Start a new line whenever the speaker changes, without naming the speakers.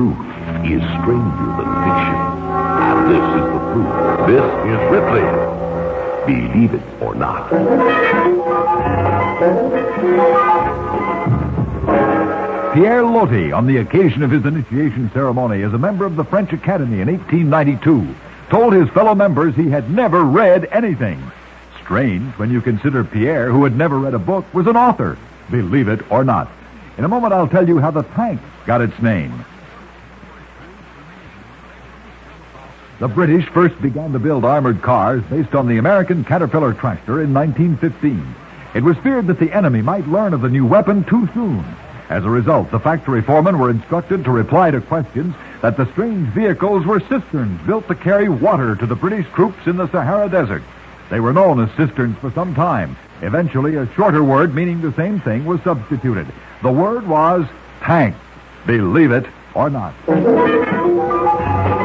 truth is stranger than fiction. And this is the proof. This is Ripley. Believe it or not.
Pierre Loti, on the occasion of his initiation ceremony as a member of the French Academy in 1892, told his fellow members he had never read anything. Strange when you consider Pierre, who had never read a book, was an author. Believe it or not. In a moment, I'll tell you how the tank got its name. The British first began to build armored cars based on the American Caterpillar tractor in 1915. It was feared that the enemy might learn of the new weapon too soon. As a result, the factory foremen were instructed to reply to questions that the strange vehicles were cisterns built to carry water to the British troops in the Sahara Desert. They were known as cisterns for some time. Eventually, a shorter word meaning the same thing was substituted. The word was tank. Believe it or not.